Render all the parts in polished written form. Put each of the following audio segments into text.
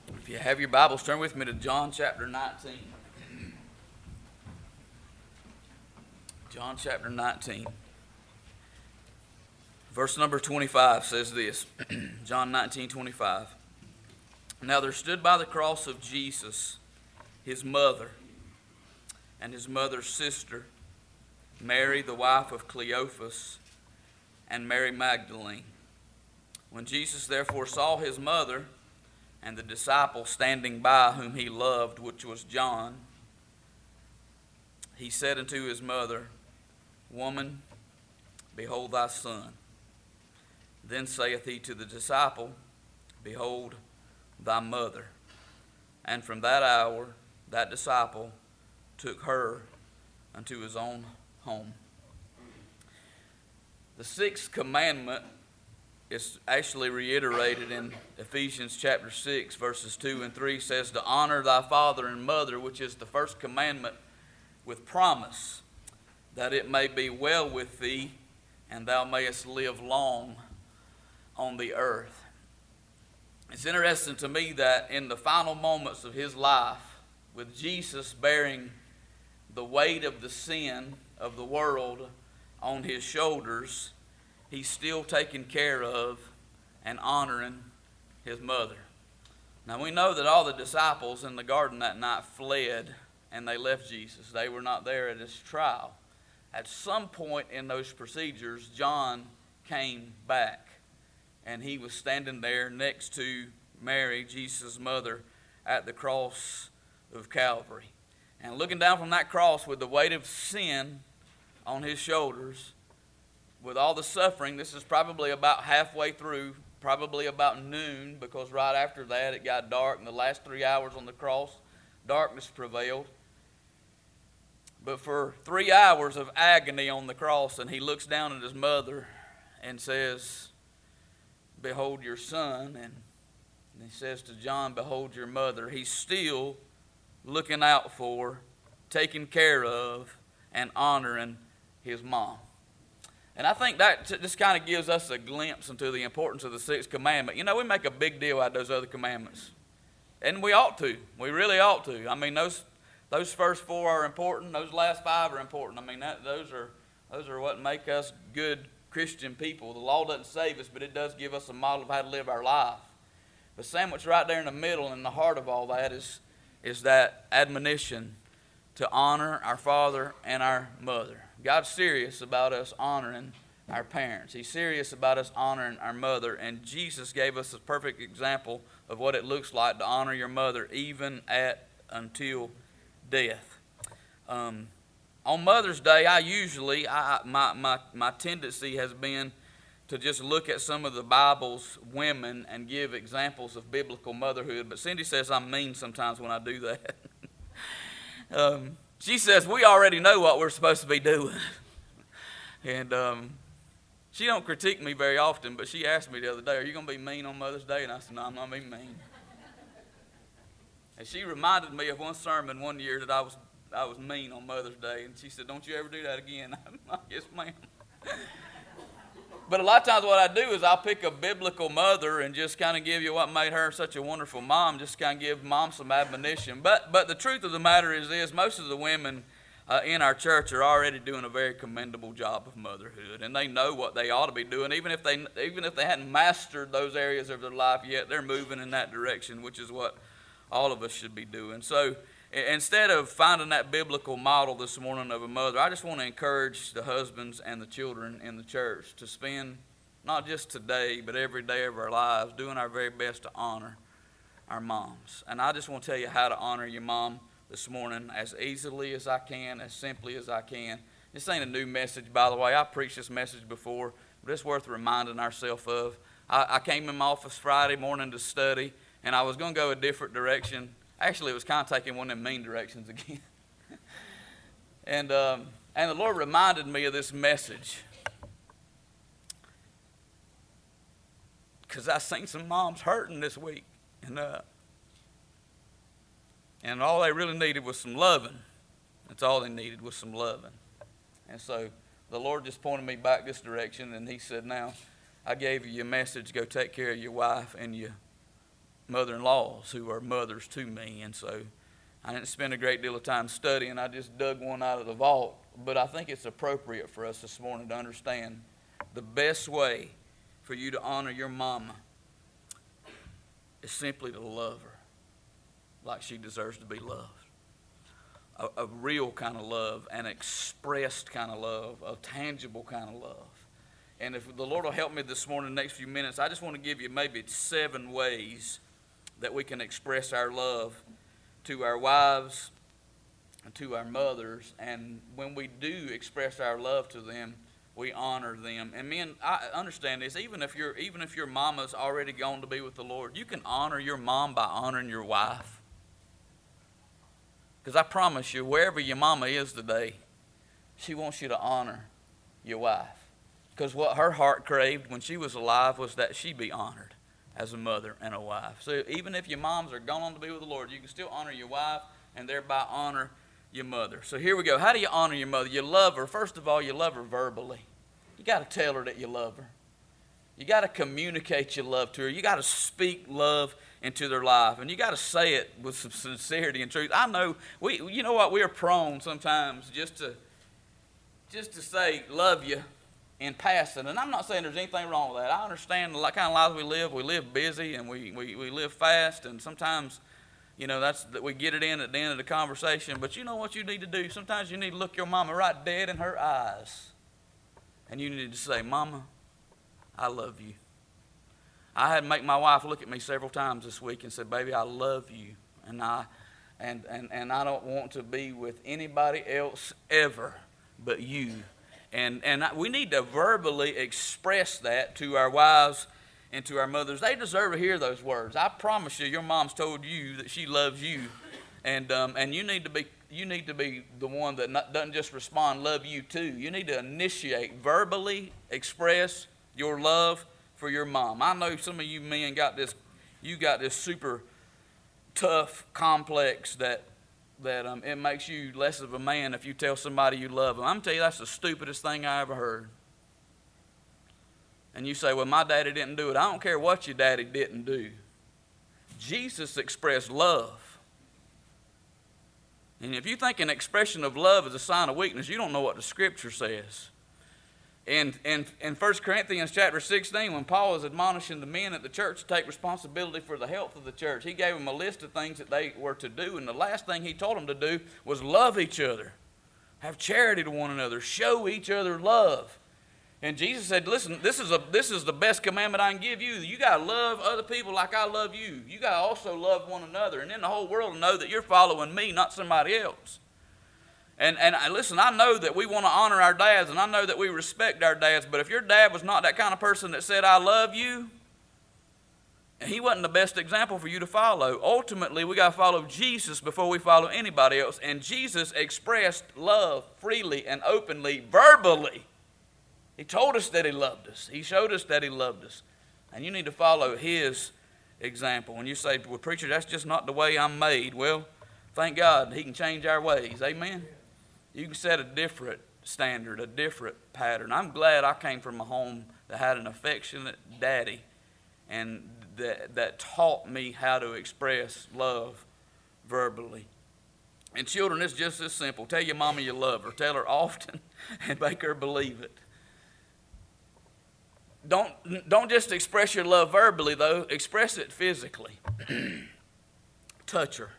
If you have your Bibles, turn with me to John chapter 19. John chapter 19. Verse number 25 says this. John 19:25. Now there stood by the cross of Jesus his mother and his mother's sister, Mary the wife of Cleophas, and Mary Magdalene. When Jesus therefore saw his mother and the disciple standing by whom he loved, which was John, he said unto his mother, Woman, behold thy son. Then saith he to the disciple, Behold thy mother. And from that hour that disciple took her unto his own home. The sixth commandment is actually reiterated in Ephesians chapter 6, verses 2 and 3, says to honor thy father and mother, which is the first commandment, with promise, that it may be well with thee, and thou mayest live long on the earth. It's interesting to me that in the final moments of his life, with Jesus bearing the weight of the sin of the world on his shoulders, he's still taking care of and honoring his mother. Now we know that all the disciples in the garden that night fled and they left Jesus. They were not there at his trial. At some point in those procedures, John came back and he was standing there next to Mary, Jesus' mother, at the cross of Calvary. And looking down from that cross with the weight of sin on his shoulders, with all the suffering, this is probably about halfway through, probably about noon, because right after that it got dark, and the last 3 hours on the cross, darkness prevailed. But for 3 hours of agony on the cross, and he looks down at his mother and says, Behold your son, and he says to John, Behold your mother. He's still looking out for, taking care of, and honoring his mom. And I think that just kind of gives us a glimpse into the importance of the sixth commandment. You know, we make a big deal out of those other commandments. And we ought to. We really ought to. I mean, those first four are important. Those last five are important. I mean, those are what make us good Christian people. The law doesn't save us, but it does give us a model of how to live our life. But sandwiched right there in the middle, in the heart of all that, is that admonition to honor our father and our mother. God's serious about us honoring our parents. He's serious about us honoring our mother. And Jesus gave us a perfect example of what it looks like to honor your mother, even until death. On Mother's Day, my tendency has been to just look at some of the Bible's women and give examples of biblical motherhood. But Cindy says I'm mean sometimes when I do that. She says we already know what we're supposed to be doing. And she don't critique me very often, but she asked me the other day, are you going to be mean on Mother's Day? And I said, no, I'm not being mean. And she reminded me of one sermon one year that I was mean on Mother's Day. And she said, don't you ever do that again. Yes, ma'am. But a lot of times what I do is I'll pick a biblical mother and just kind of give you what made her such a wonderful mom, just kind of give mom some admonition. But the truth of the matter is this, most of the women in our church are already doing a very commendable job of motherhood. And they know what they ought to be doing. Even if they hadn't mastered those areas of their life yet, they're moving in that direction, which is what all of us should be doing. So instead of finding that biblical model this morning of a mother, I just want to encourage the husbands and the children in the church to spend not just today, but every day of our lives doing our very best to honor our moms. And I just want to tell you how to honor your mom this morning as easily as I can, as simply as I can. This ain't a new message, by the way. I preached this message before, but it's worth reminding ourselves of. I came in my office Friday morning to study, and I was going to go a different direction. Actually, it was kind of taking one of them mean directions again. And the Lord reminded me of this message. Because I seen some moms hurting this week. And all they really needed was some loving. That's all they needed was some loving. And so the Lord just pointed me back this direction, and he said, now, I gave you your message. Go take care of your wife and your mother-in-laws who are mothers to me, and so I didn't spend a great deal of time studying. I just dug one out of the vault. But I think it's appropriate for us this morning to understand the best way for you to honor your mama is simply to love her like she deserves to be loved. A real kind of love, an expressed kind of love, a tangible kind of love. And if the Lord will help me this morning in the next few minutes, I just want to give you maybe 7 ways that we can express our love to our wives and to our mothers. And when we do express our love to them, we honor them. And men, I understand this. Even if your mama's already gone to be with the Lord, you can honor your mom by honoring your wife. Because I promise you, wherever your mama is today, she wants you to honor your wife. Because what her heart craved when she was alive was that she be honored as a mother and a wife. So even if your moms are gone on to be with the Lord, you can still honor your wife and thereby honor your mother. So here we go. How do you honor your mother? You love her. First of all, you love her verbally. You got to tell her that you love her. You got to communicate your love to her. You got to speak love into their life, and you got to say it with some sincerity and truth. I know you know what, we are prone sometimes just to say love you in passing, and I'm not saying there's anything wrong with that. I understand the kind of lives we live. We live busy and we live fast, and sometimes, you know, that we get it in at the end of the conversation. But you know what you need to do? Sometimes you need to look your mama right dead in her eyes, and you need to say, "Mama, I love you." I had to make my wife look at me several times this week and say, "Baby, I love you, and I don't want to be with anybody else ever but you." And we need to verbally express that to our wives and to our mothers. They deserve to hear those words. I promise you, your mom's told you that she loves you, and you need to be the one that doesn't just respond, "Love you too." You need to initiate, verbally express your love for your mom. I know some of you men got this super tough complex that it makes you less of a man if you tell somebody you love them. I'm telling you, that's the stupidest thing I ever heard. And you say, "Well, my daddy didn't do it." I don't care what your daddy didn't do. Jesus expressed love. And if you think an expression of love is a sign of weakness, you don't know what the Scripture says. In 1 Corinthians chapter 16, when Paul was admonishing the men at the church to take responsibility for the health of the church, he gave them a list of things that they were to do, and the last thing he told them to do was love each other, have charity to one another, show each other love. And Jesus said, "Listen, this is the best commandment I can give you. You got to love other people like I love you. You got to also love one another, and then the whole world will know that you're following me, not somebody else." And listen, I know that we want to honor our dads, and I know that we respect our dads, but if your dad was not that kind of person that said, "I love you," he wasn't the best example for you to follow. Ultimately, we got to follow Jesus before we follow anybody else. And Jesus expressed love freely and openly, verbally. He told us that he loved us. He showed us that he loved us. And you need to follow his example. When you say, "Well, preacher, that's just not the way I'm made," well, thank God he can change our ways. Amen? You can set a different standard, a different pattern. I'm glad I came from a home that had an affectionate daddy and that taught me how to express love verbally. And children, it's just as simple. Tell your mama you love her. Tell her often and make her believe it. Don't just express your love verbally, though. Express it physically. Touch her.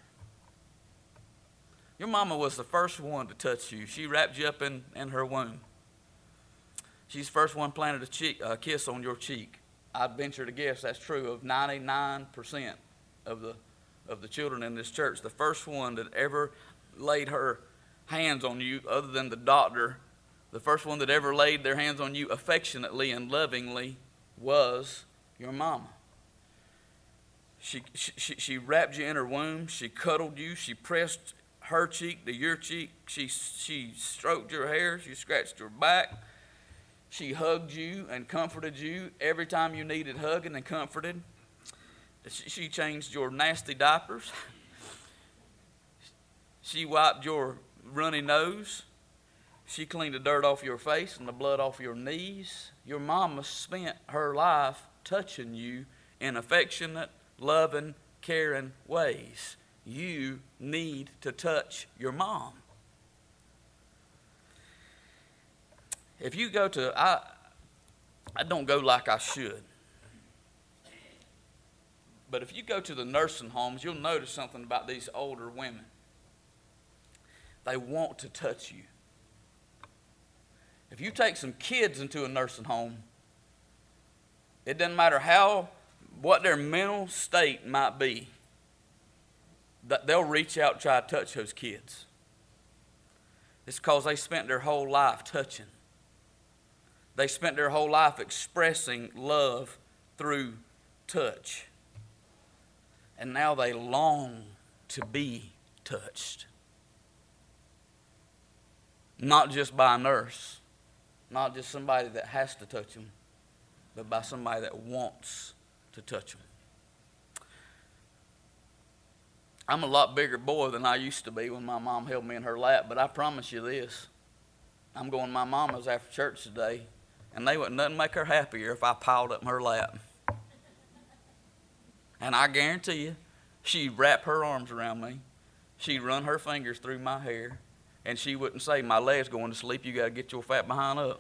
Your mama was the first one to touch you. She wrapped you up in her womb. She's the first one planted a kiss on your cheek. I'd venture to guess that's true of 99% of the children in this church. The first one that ever laid her hands on you, other than the doctor, the first one that ever laid their hands on you affectionately and lovingly was your mama. She wrapped you in her womb. She cuddled you. She pressed her cheek to your cheek. She stroked your hair. She scratched your back. She hugged you and comforted you every time you needed hugging and comforted. She changed your nasty diapers. She wiped your runny nose. She cleaned the dirt off your face and the blood off your knees. Your mama spent her life touching you in affectionate, loving, caring ways. You need to touch your mom. If you go to, I don't go like I should. But if you go to the nursing homes, you'll notice something about these older women. They want to touch you. If you take some kids into a nursing home, it doesn't matter what their mental state might be, that they'll reach out and try to touch those kids. It's because they spent their whole life touching. They spent their whole life expressing love through touch. And now they long to be touched. Not just by a nurse, not just somebody that has to touch them, but by somebody that wants to touch them. I'm a lot bigger boy than I used to be when my mom held me in her lap, but I promise you this. I'm going to my mama's after church today, and they wouldn't nothing make her happier if I piled up in her lap. And I guarantee you, she'd wrap her arms around me. She'd run her fingers through my hair, and she wouldn't say, "My leg's going to sleep, you got to get your fat behind up."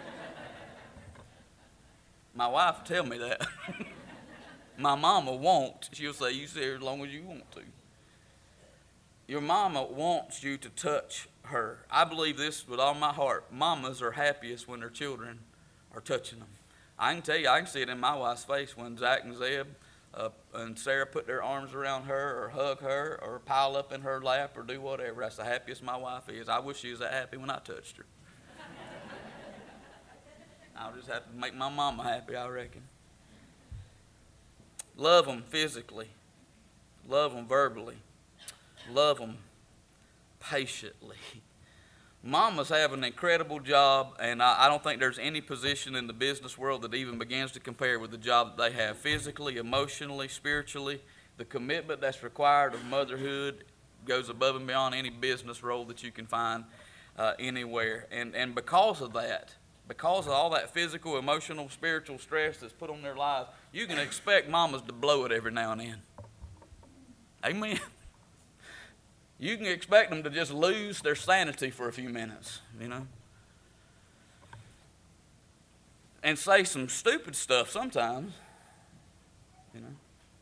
My wife will tell me that. My mama won't. She'll say, "You stay here as long as you want to." Your mama wants you to touch her. I believe this with all my heart. Mamas are happiest when their children are touching them. I can tell you, I can see it in my wife's face when Zach and Zeb and Sarah put their arms around her or hug her or pile up in her lap or do whatever. That's the happiest my wife is. I wish she was that happy when I touched her. I'll just have to make my mama happy, I reckon. Love them physically. Love them verbally. Love them patiently. Mamas have an incredible job, and I don't think there's any position in the business world that even begins to compare with the job that they have physically, emotionally, spiritually. The commitment that's required of motherhood goes above and beyond any business role that you can find anywhere. And because of that, because of all that physical, emotional, spiritual stress that's put on their lives, you can expect mamas to blow it every now and then. Amen. You can expect them to just lose their sanity for a few minutes, you know. And say some stupid stuff sometimes, you know.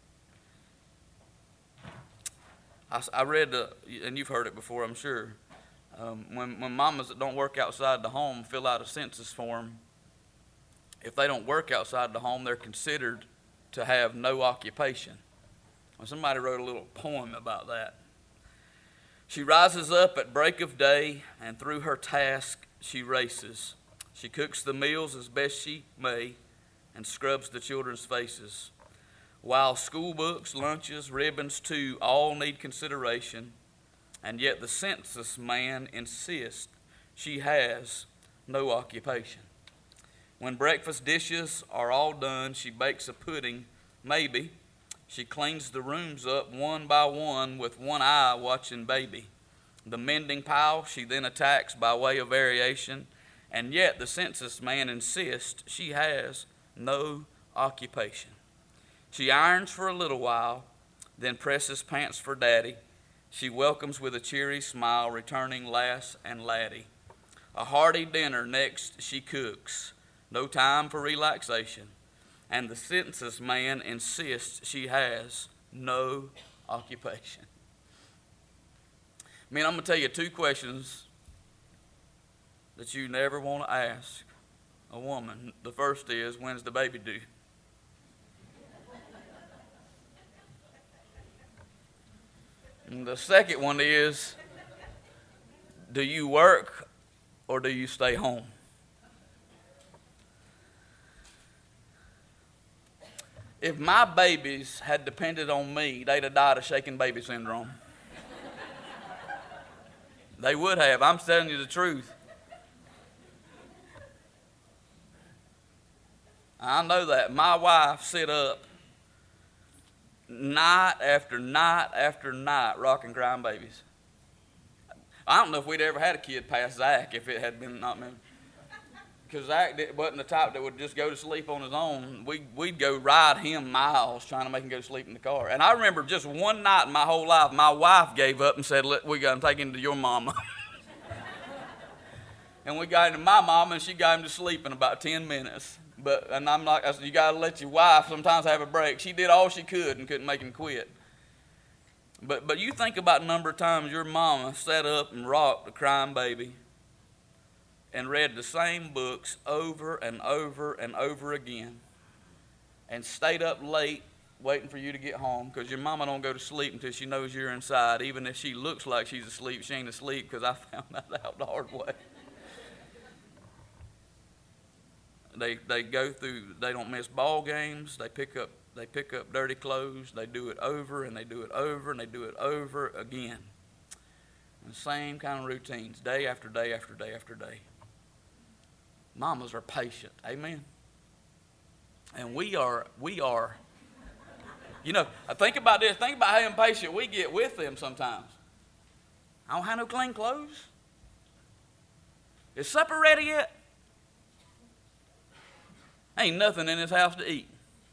I read, and you've heard it before, I'm sure, when mamas that don't work outside the home fill out a census form, if they don't work outside the home, they're considered to have no occupation. Well, somebody wrote a little poem about that. She rises up at break of day, and through her task she races. She cooks the meals as best she may and scrubs the children's faces. While school books, lunches, ribbons too, all need consideration, and yet the census man insists she has no occupation. When breakfast dishes are all done, she bakes a pudding, maybe. She cleans the rooms up one by one with one eye watching baby. The mending pile she then attacks by way of variation, and yet the census man insists she has no occupation. She irons for a little while, then presses pants for daddy. She welcomes with a cheery smile returning lass and laddie. A hearty dinner next she cooks, no time for relaxation. And the census man insists she has no occupation. I mean, I'm going to tell you two questions that you never want to ask a woman. The first is, when's the baby due? And the second one is, do you work or do you stay home? If my babies had depended on me, they'd have died of shaken baby syndrome. They would have. I'm telling you the truth. I know that. My wife sit up night after night after night rocking crying babies. I don't know if we'd ever had a kid past Zach if it had been not me. because Zach wasn't the type that would just go to sleep on his own. We'd go ride him miles trying to make him go to sleep in the car. And I remember just one night in my whole life, my wife gave up and said, we got to take him to your mama. And we got him to my mama, and she got him to sleep in about 10 minutes. And I'm like, I said, you got to let your wife sometimes have a break. She did all she could and couldn't make him quit. But you think about the number of times your mama sat up and rocked a crying baby and read the same books over and over and over again and stayed up late waiting for you to get home, because your mama don't go to sleep until she knows you're inside. Even if she looks like she's asleep, she ain't asleep, because I found that out the hard way. They go through, they don't miss ball games, they pick up dirty clothes, they do it over and they do it over and they do it over again. And the same kind of routines, day after day after day after day. Mamas are patient, amen? And we are, you know, think about this, think about how impatient we get with them sometimes. I don't have no clean clothes. Is supper ready yet? Ain't nothing in this house to eat.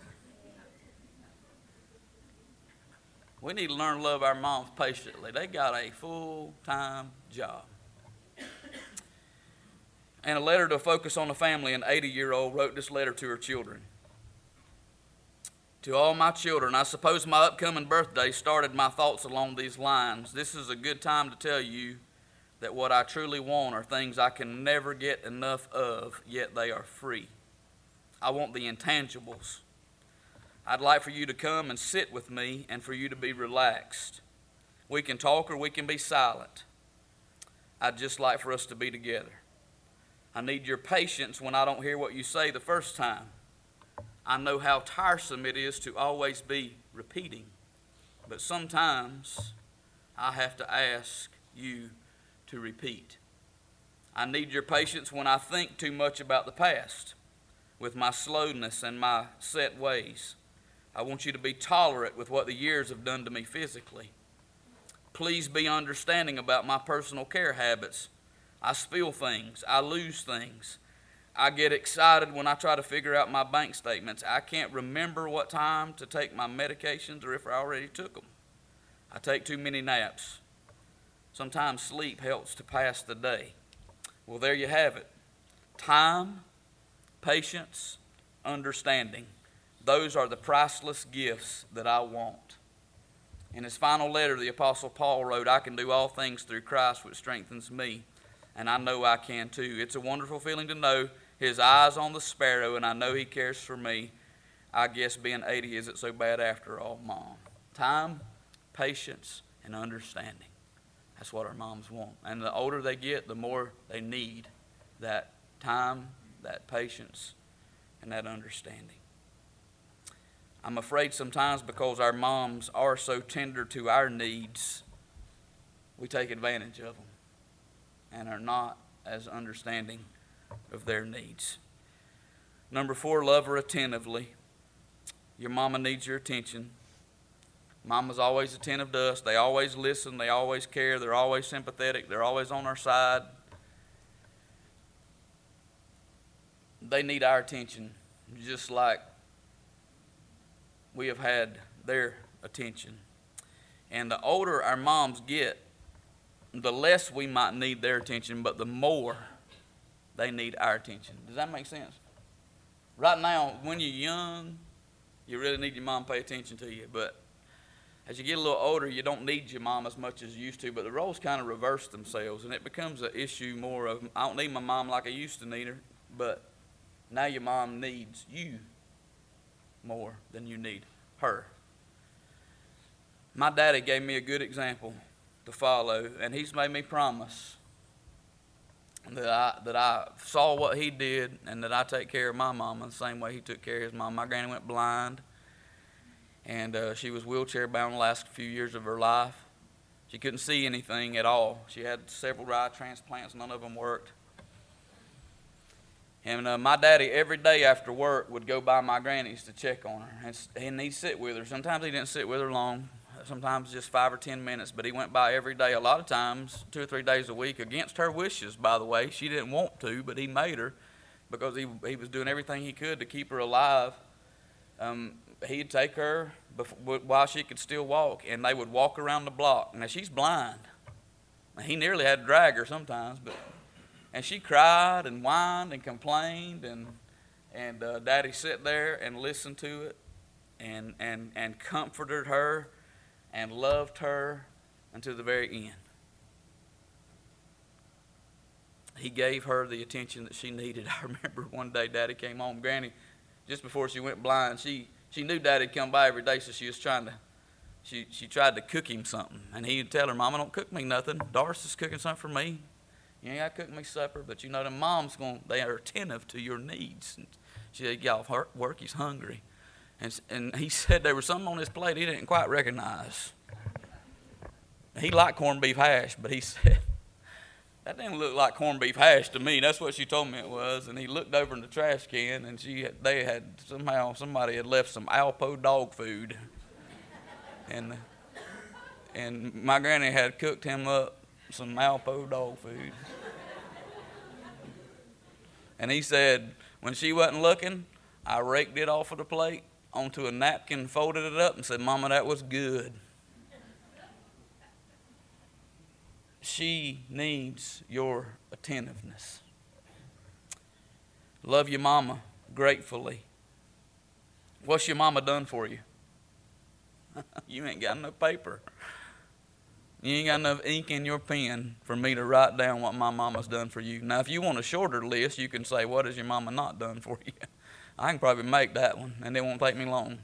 We need to learn to love our moms patiently. They got a full-time job. And a letter to focus on the family, an 80-year-old wrote this letter to her children. To all my children, I suppose my upcoming birthday started my thoughts along these lines. This is a good time to tell you that what I truly want are things I can never get enough of, yet they are free. I want the intangibles. I'd like for you to come and sit with me and for you to be relaxed. We can talk or we can be silent. I'd just like for us to be together. I need your patience when I don't hear what you say the first time. I know how tiresome it is to always be repeating, but sometimes I have to ask you to repeat. I need your patience when I think too much about the past, with my slowness and my set ways. I want you to be tolerant with what the years have done to me physically. Please be understanding about my personal care habits. I spill things. I lose things. I get excited when I try to figure out my bank statements. I can't remember what time to take my medications or if I already took them. I take too many naps. Sometimes sleep helps to pass the day. Well, there you have it. Time, patience, understanding. Those are the priceless gifts that I want. In his final letter, the Apostle Paul wrote, I can do all things through Christ which strengthens me, and I know I can too. It's a wonderful feeling to know his eyes on the sparrow, and I know he cares for me. I guess being 80 isn't so bad after all, Mom. Time, patience, and understanding. That's what our moms want. And the older they get, the more they need that time, that patience, and that understanding. I'm afraid sometimes because our moms are so tender to our needs, we take advantage of them and are not as understanding of their needs. Number 4, love her attentively. Your mama needs your attention. Mama's always attentive to us. They always listen. They always care. They're always sympathetic. They're always on our side. They need our attention, just like we have had their attention. And the older our moms get, the less we might need their attention, but the more they need our attention. Does that make sense? Right now, when you're young, you really need your mom to pay attention to you. But as you get a little older, you don't need your mom as much as you used to. But the roles kind of reverse themselves, and it becomes an issue more of, I don't need my mom like I used to need her, but now your mom needs you more than you need her. My daddy gave me a good example to follow, and he's made me promise that I saw what he did and that I take care of my mom in the same way he took care of his mom. My granny went blind, and she was wheelchair bound the last few years of her life. She couldn't see anything at all. She had several eye transplants, none of them worked. And my daddy, every day after work, would go by my granny's to check on her. And he'd sit with her. Sometimes he didn't sit with her long. Sometimes just 5 or 10 minutes. But he went by every day, a lot of times, 2 or 3 days a week, against her wishes, by the way. She didn't want to, but he made her. because he was doing everything he could to keep her alive. He'd take her while she could still walk, and they would walk around the block. Now, she's blind. He nearly had to drag her sometimes, and she cried and whined and complained, and Daddy sat there and listened to it and comforted her and loved her until the very end. He gave her the attention that she needed. I remember one day Daddy came home. Granny, just before she went blind, she knew Daddy'd come by every day, so she was she tried to cook him something. And he'd tell her, Mama, don't cook me nothing. Doris is cooking something for me. You ain't got to cook me supper, but you know them moms, they are attentive to your needs. And she said, get off work, he's hungry. And he said there was something on his plate he didn't quite recognize. He liked corned beef hash, but he said, that didn't look like corned beef hash to me. That's what she told me it was. And he looked over in the trash can, and somebody had left some Alpo dog food. And my granny had cooked him up some Alpo dog food. And he said, when she wasn't looking, I raked it off of the plate onto a napkin, folded it up, and said, Mama, that was good. She needs your attentiveness. Love your mama gratefully. What's your mama done for you? You ain't got enough paper. You ain't got enough ink in your pen for me to write down what my mama's done for you. Now, if you want a shorter list, you can say, what has your mama not done for you? I can probably make that one, and it won't take me long.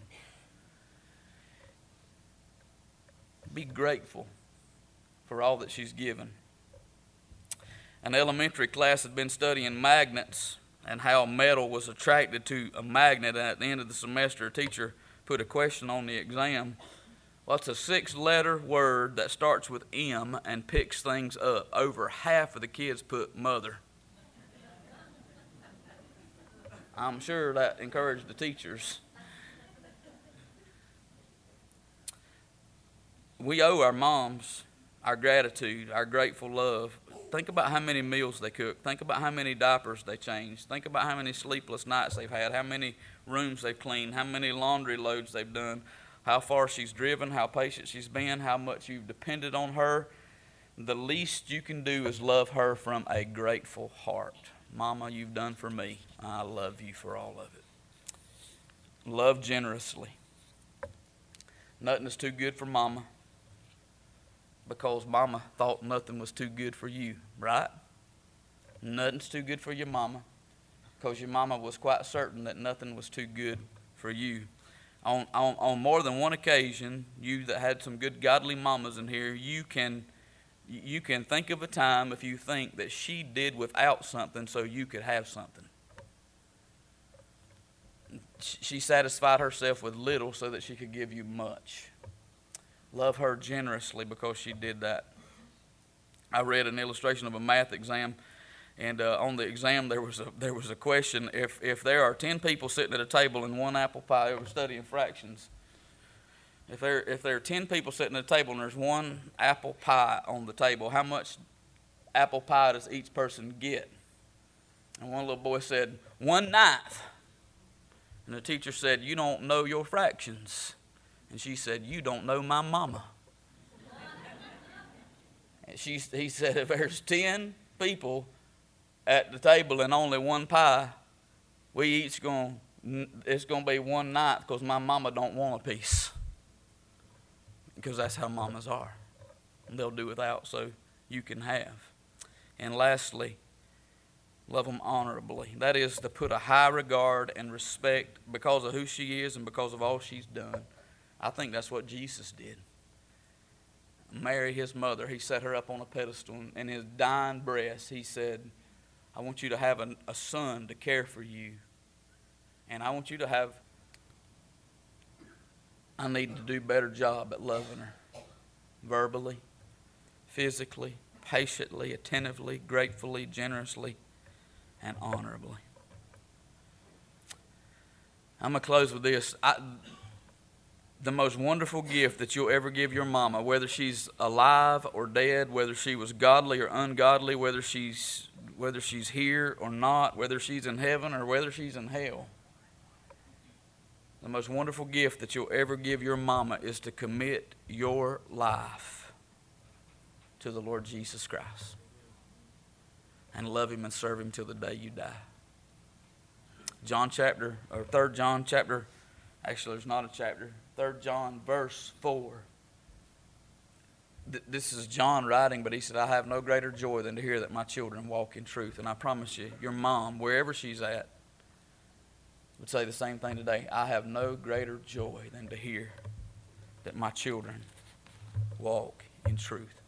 Be grateful for all that she's given. An elementary class had been studying magnets and how metal was attracted to a magnet. And at the end of the semester, a teacher put a question on the exam. What's a 6-letter word that starts with M and picks things up? Over half of the kids put mother. I'm sure that encouraged the teachers. We owe our moms our gratitude, our grateful love. Think about how many meals they cook. Think about how many diapers they change. Think about how many sleepless nights they've had, how many rooms they've cleaned, how many laundry loads they've done, how far she's driven, how patient she's been, how much you've depended on her. The least you can do is love her from a grateful heart. Mama, you've done for me. I love you for all of it. Love generously. Nothing is too good for Mama, because Mama thought nothing was too good for you, right? Nothing's too good for your mama, because your mama was quite certain that nothing was too good for you. On more than one occasion, you that had some good godly mamas in here, you can think of a time if you think that she did without something so you could have something. She satisfied herself with little so that she could give you much. Love her generously because she did that. I read an illustration of a math exam, and on the exam there was a question: if there are 10 people sitting at a table and one apple pie, they were studying fractions. If there are 10 people sitting at a table and there's one apple pie on the table, how much apple pie does each person get? And one little boy said, 1/9. And the teacher said, you don't know your fractions. And she said, you don't know my mama. And he said, if there's 10 people at the table and only one pie, it's going to be 1/9 because my mama don't want a piece. Because that's how mamas are. They'll do without so you can have. And lastly, love them honorably. That is to put a high regard and respect because of who she is and because of all she's done. I think that's what Jesus did. Mary, his mother, he set her up on a pedestal. In his dying breath, he said, I want you to have a son to care for you. And I want you to have, I need to do a better job at loving her. Verbally, physically, patiently, attentively, gratefully, generously, and honorably. I'm going to close with this. The most wonderful gift that you'll ever give your mama, whether she's alive or dead, whether she was godly or ungodly, whether she's whether she's here or not, whether she's in heaven or whether she's in hell. The most wonderful gift that you'll ever give your mama is to commit your life to the Lord Jesus Christ and love Him and serve Him till the day you die. 3 John chapter, actually there's not a chapter, 3 John verse 4. This is John writing, but he said, I have no greater joy than to hear that my children walk in truth. And I promise you, your mom, wherever she's at, would say the same thing today. I have no greater joy than to hear that my children walk in truth.